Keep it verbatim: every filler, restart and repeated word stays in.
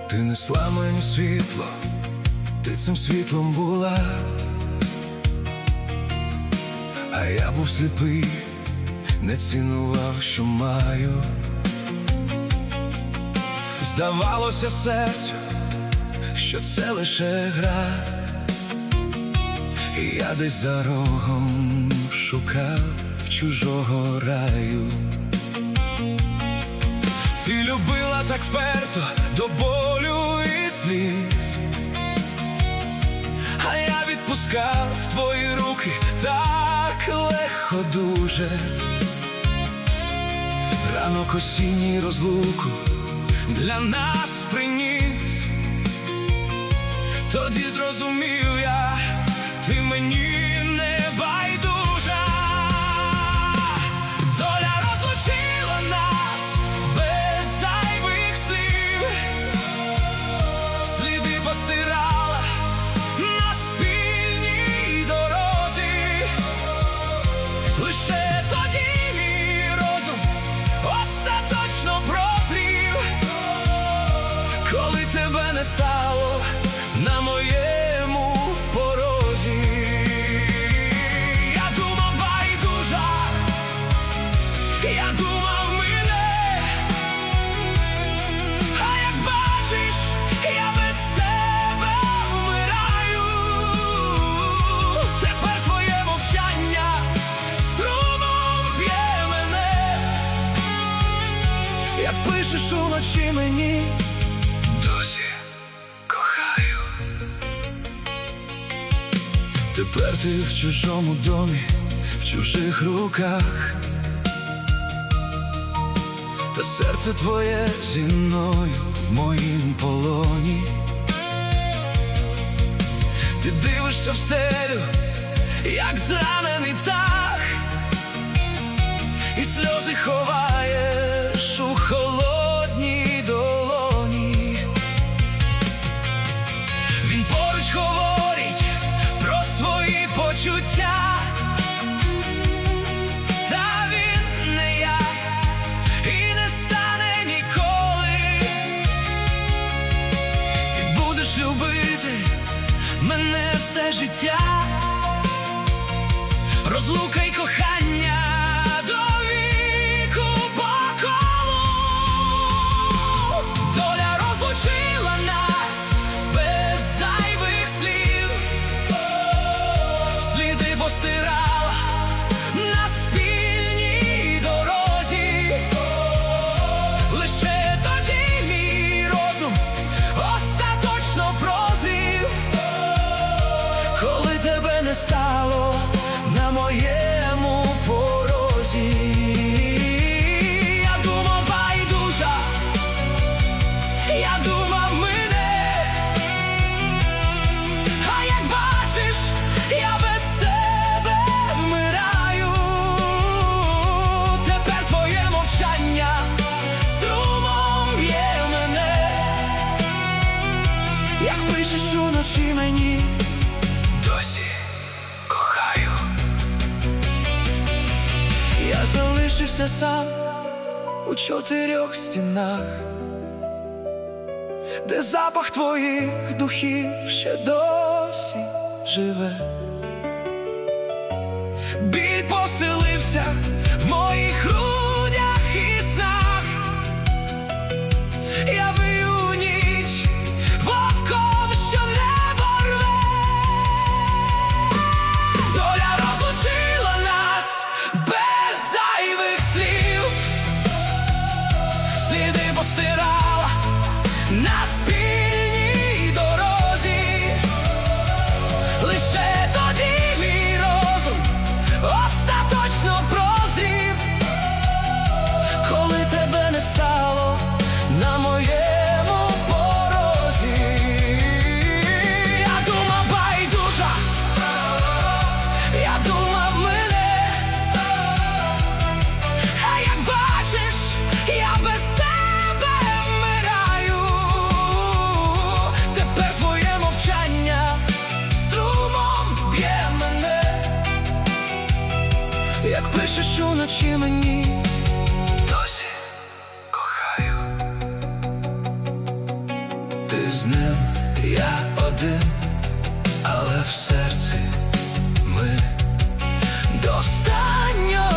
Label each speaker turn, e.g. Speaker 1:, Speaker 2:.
Speaker 1: Ти несла мені світло, ти цим світлом була, а я був сліпий, не цінував, що маю. Здавалося серцю, що це лише гра, і я десь за рогом шукав чужого раю. Ти любила так вперто, до болю і сліз, а я відпускав твої руки так легко дуже. Ранок осінній розлуку для нас приніс. Тоді зрозумів я, ти мені не байдужа. Доля розлучила нас без зайвих слів, сліди постирала на спільній дорозі. Лише тоді мій розум остаточно прозрів, коли тебе не стало на моєму порозі. Я думав байдужа, я думав мене, а як бачиш, я без тебе вмираю. Тепер твоє мовчання струмом б'є мене, як пишеш уночі мені. Досі кохаю. Тепер ти в чужому домі, в чужих руках, та серце твоє зі мною в моїм полоні. Ти дивишся в стелю, як зранений птах, і сльози ховаєш у холодній долоні. Він поруч говорить про свої почуття, та він не я і не стане ніколи. Ти будеш любити мене все життя, розлука й кохання до віку по колу. Доля розлучила нас без зайвих слів, сліди постирала на спільній дорозі. Лише тоді мій розум остаточно прозрів, коли тебе не стало на моєму порозі. Я думав байдужа, я думав мене, а як бачиш, я без тебе вмираю. Тепер твоє мовчання струмом б'є мене, як пишеш уночі мені. Досі кохаю. Я залишився сам у чотирьох стінах, де запах твоїх духів ще досі живе. Біль поселився в моїх грудях і снах. Я вию ніч вовком, що небо рве. Доля розлучила нас без зайвих слів, сліди постирала на спільній дорозі. Лише тоді мій розум остаточно прозрів, коли тебе не стало на моєму порозі. Я думав байдужа, я думав мене, а як бачиш, я без тебе вмираю. Тепер твоє мовчання струмом б'є мене, як пишеш уночі мені. Досі кохаю. з ним я один, але в серці ми до останнього